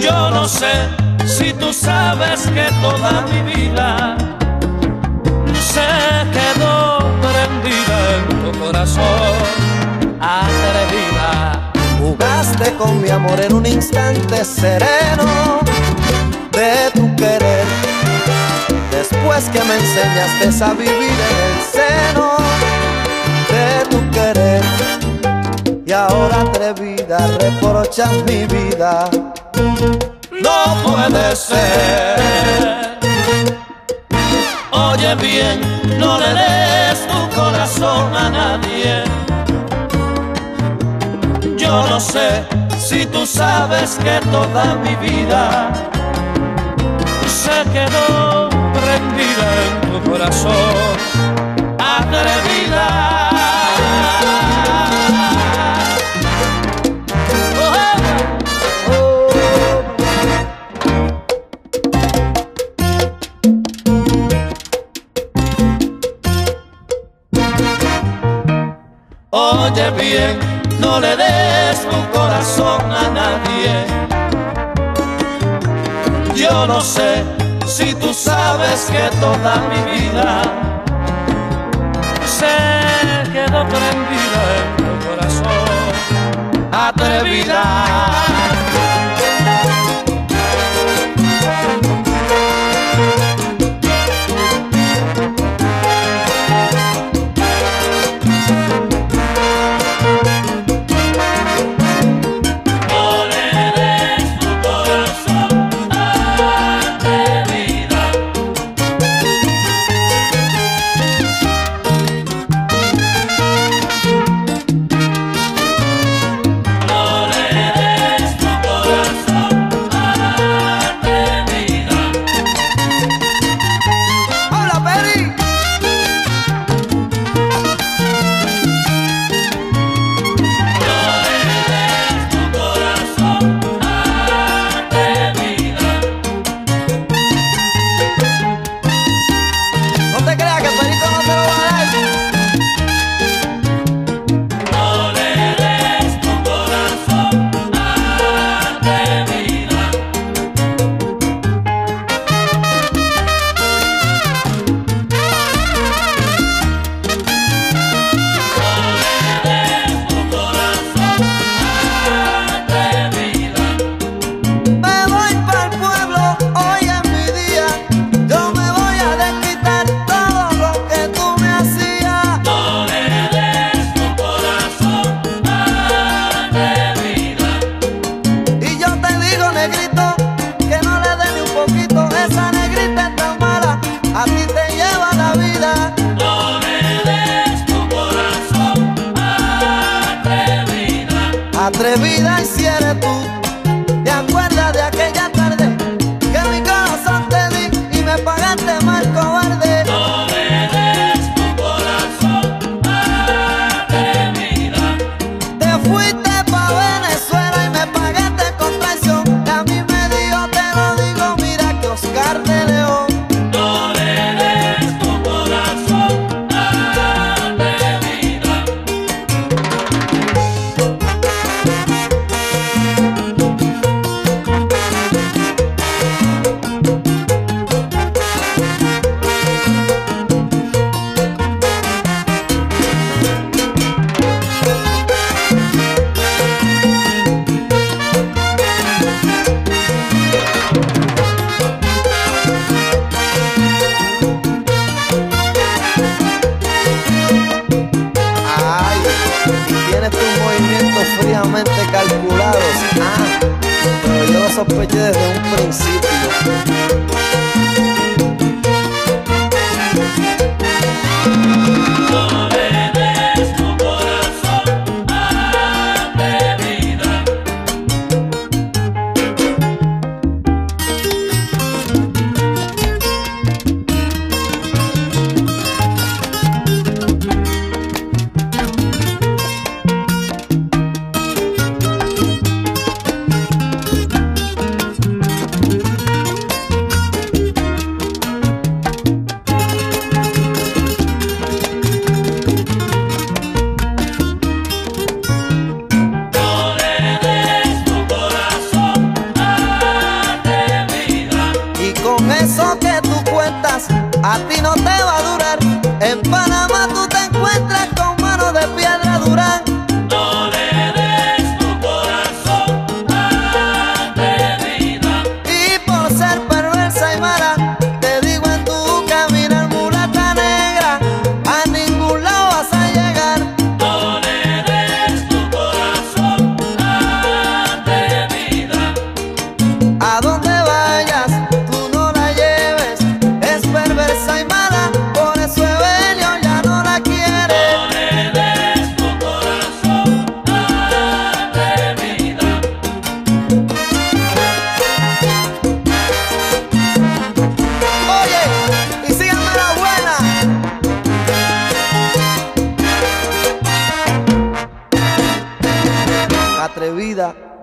Yo no sé si tú sabes que toda mi vida se quedó prendida en tu corazón. Atrevida, jugaste con mi amor en un instante sereno de tu querer. Después que me enseñaste a vivir en el seno de tu querer, y ahora atrevida reprochas mi vida. No puede ser. Oye bien, no le des tu corazón a nadie. Yo no sé si tú sabes que toda mi vida se quedó prendida en tu corazón. Atrevida. Oye bien, no le des tu corazón a nadie. Yo no sé si tú sabes que toda mi vida se quedó prendida en tu corazón. Atrevida. Atrevida, y si eres tú, te acuerdas de aquella tarde que mi corazón te di y me pagaste mal, cobarde. No me des tu corazón, atrevida. Te fuiste pa' Venezuela y me pagaste con traición, y a mí me dijo, te lo digo, mira que Oscar de León. No le des tu corazón, atrevida. Fríamente calculados, pero yo lo sospeché desde un principio. No le des tu corazón, atrevida. a ti no te va a durar. En Panamá tú te encuentras con mano de piedra dura. No le des tu corazón atrevida. Y por ser perversa y mala, te digo en tu caminar, mulata negra, a ningún lado vas a llegar. No le des tu corazón atrevida. A donde vayas, tú no la lleves, es perversa y mala, por eso Evelio ya no la quiere. No le des tu corazón atrevida. Oye, y síganme la buena. Atrevida.